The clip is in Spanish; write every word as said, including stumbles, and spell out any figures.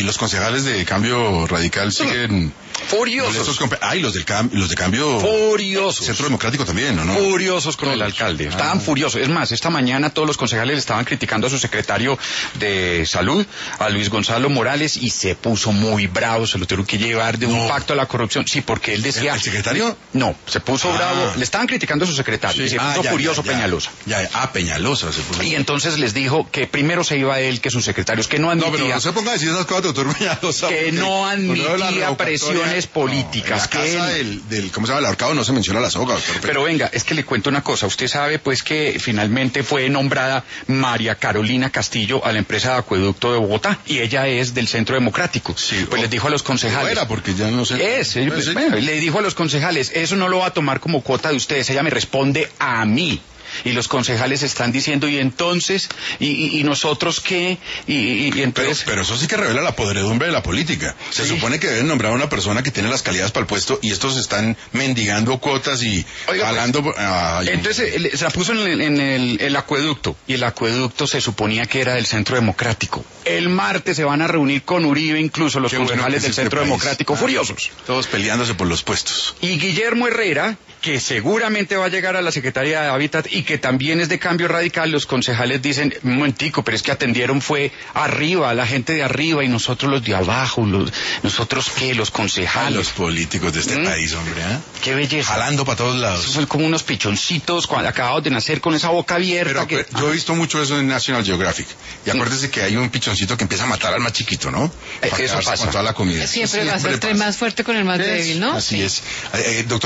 los concejales de Cambio Radical siguen furiosos. Ay, los del cam, los de Cambio furiosos. Centro Democrático también, ¿no? Furiosos con el alcalde. Estaban ah. furiosos. Es más, esta mañana todos los concejales estaban criticando a su secretario de Salud, a Luis Gonzalo Morales, y se puso muy bravo. Se lo tuvieron que llevar de un no. pacto a la corrupción. Sí, porque él decía... ¿El secretario? No, se puso ah. bravo. Le estaban criticando a su secretario. Sí. Y se puso ah, ya, furioso ya, ya, Peñalosa. Ya, ya. Ah, Peñalosa se puso. Y entonces les dijo que primero se iba él que sus secretarios, que no admitía... No, pero no se ponga a decir esas cosas, doctor Peñalosa. Que no admitía presiones políticas. No, en la que casa él... del, del, ¿cómo se llama? El ahorcado no se menciona la soga, doctor. Pero venga, es que le cuento una cosa. Usted sabe, pues, que finalmente fue nombrada María Carolina Castillo a la empresa de acueducto de Bogotá, y ella es del Centro Democrático. Sí, pues o, les dijo a los concejales... Era porque ya no sé... Es, pues, sí. Bueno, le dijo a los concejales, eso no lo va a tomar como cuota de ustedes, ella me responde a mí. Y los concejales están diciendo, ¿y entonces? ¿Y, y, y nosotros qué? Y, y, y entonces... pero, pero eso sí que revela la podredumbre de la política. Se sí. supone que deben nombrar a una persona que tiene las calidades para el puesto, y estos están mendigando cuotas y jalando... Pues, ay, entonces se la puso en, el, en el, el acueducto, y el acueducto se suponía que era del Centro Democrático. El martes se van a reunir con Uribe, incluso los qué concejales bueno del Centro este Democrático, ah, furiosos. Todos peleándose por los puestos. Y Guillermo Herrera, que seguramente va a llegar a la Secretaría de Hábitat y que también es de Cambio Radical, los concejales dicen, un momentico, pero es que atendieron fue arriba, la gente de arriba, y nosotros los de abajo, los, nosotros qué, los concejales. Los políticos de este ¿Mm? país, hombre, ¿eh? Qué belleza. Jalando para todos lados. Esos son como unos pichoncitos cuando, acabados de nacer con esa boca abierta. Pero, que... pero yo he visto mucho eso en National Geographic, y acuérdese sí. que hay un pichoncito que empieza a matar al más chiquito, ¿no? Eh, eso pasa. Con toda la comida. Siempre, Siempre va a ser el más fuerte con el más sí, débil, ¿no? Así sí. es. Eh, doctor